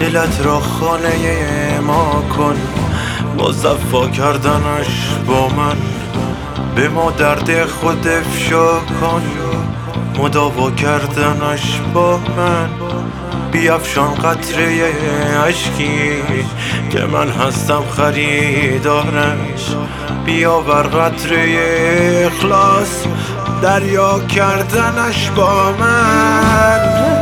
دلت را خانه ما کن، مصفا کردنش با من، به ما درد خود افشا کن، مداوا کردنش با من. بیفشان قطره اشکی که من هستم خریدارش، بیاور قطره اخلاص دریا کردنش با من.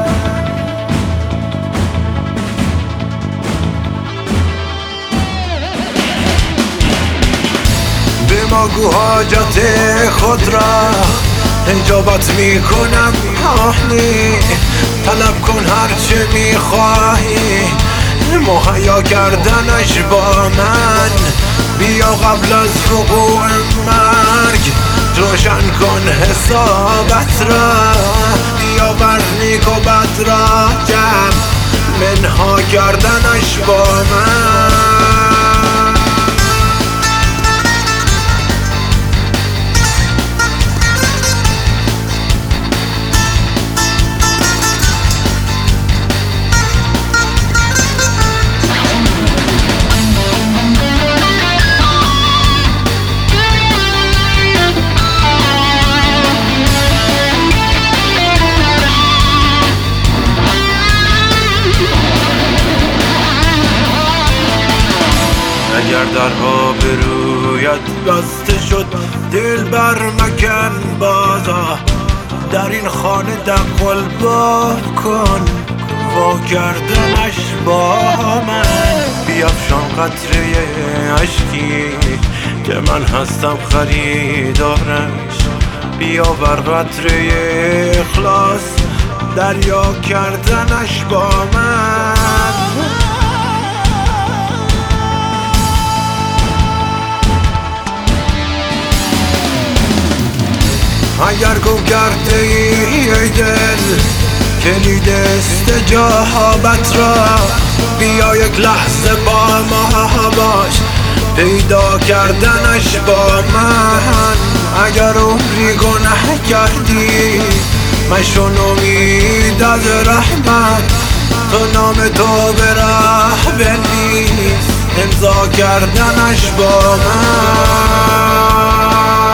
به ما گو حاجت خود را اجابت میکنم آهنی، طلب کن هرچه میخواهی، مهیا کردنش با من. بیا قبل از وقوع مرگ روشن کن حسابت را، بیا بر نیک و بد را جمع منها کردنش با من. اگر درها به رویت بسته شد دل بر مکن بازا، در این خانه دقل باب کن وا کردنش با من. بیفشان قطره اشکی که من هستم خریدارش، بیاور قطره اخلاص دریا کردنش با من. اگر گم کرده ای دل کلید استجابت را، بیا یک لحظه با ما باش پیدا کردنش با من. اگر عمری گناه کردی مشو نومید از رحمت، تو نام تو به راه بنویس امضا کردنش با من.